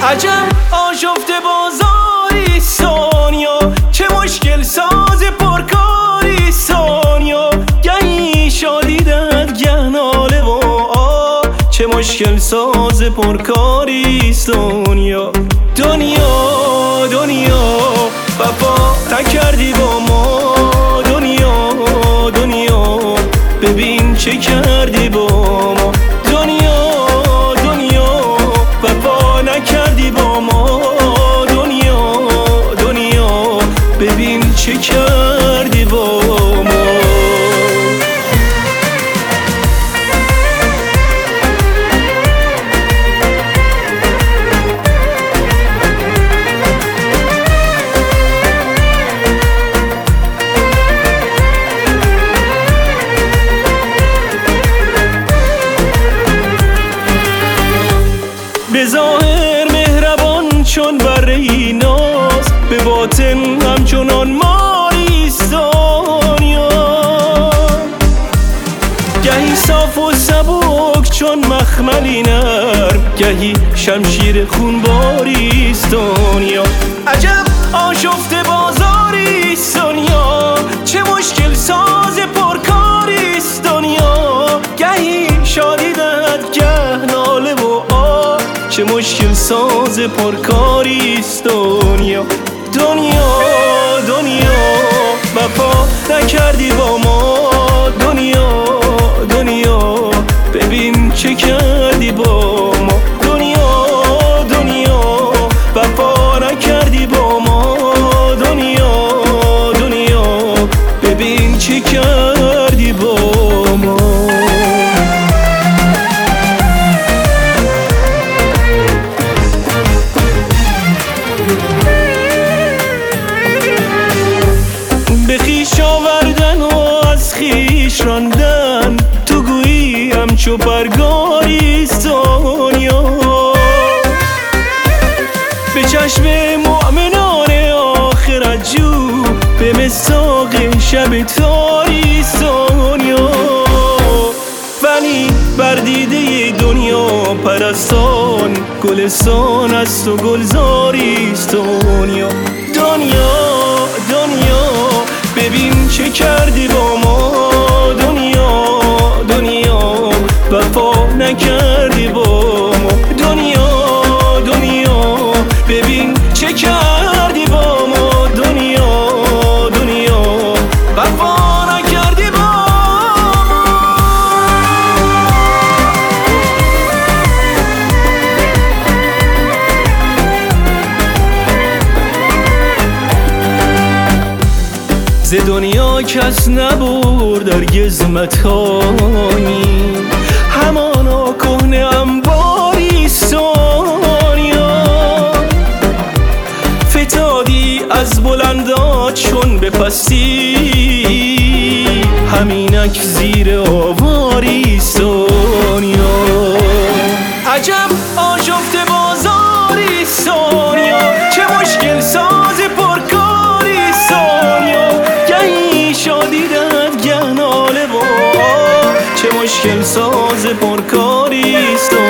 عجب آشفته بازاری دنیا، چه مشکل ساز پرکاری دنیا. گهی شادی دهد گه ناله و چه مشکل ساز پرکاری دنیا. دنیا دنیا وفا نکردی با ما، دنیا دنیا ببین چه کردی با ما. دنیا دنیا وفا نکردی با ما، دنیا دنیا ببین چه کردی با ما. به ظاهر مهربان چون بره ایناست، به باطن همچنان ماریست دنیا. گهی صاف و سبک چون مخملی نرم، گهی شمشیر خونباریست دنیا. عجب آشفته بازاریست دنیا، چه مشکل ساز پرکاریست دنیا. گهی شادی دهد گه ناله و چه مشکل ساز پرکاریست دنیا. دنیا دنیا وفا نکردی با ما، دنیا دنیا ببین چه کردی با ما. دنیا دنیا وفا نکردی با ما، دنیا دنیا ببین چه کردی با ما. به خویش آوردن و از خویش راندن، تو گویی همچو پرگاریست دنیا. به چشم مؤمنان آخرت جو، به مساق شب تاریست دنیا. ولی بر دیده دنیا پرستان، گلستان است و گلزاریست دنیا. دنیا دنیا ببین چه کردی با ما، دنیا دنیا وفا نکردی با ما. دنیا دنیا ببین چه کردی با ما، دنیا دنیا وفا نکردی با ما. ز دنیا کس نبرد هرگز متاعی، همانا کهنه انباریست دنیا. فتادی از بلندات چون به پستی، همینک زیر آواریست دنیا. عجب آشفته بازاریست دنیا، چه مشکل ساز پرکاریست دنیا. گهی شادی دهد گه ناله و چه مشکل ساز پرکاریست دنیا.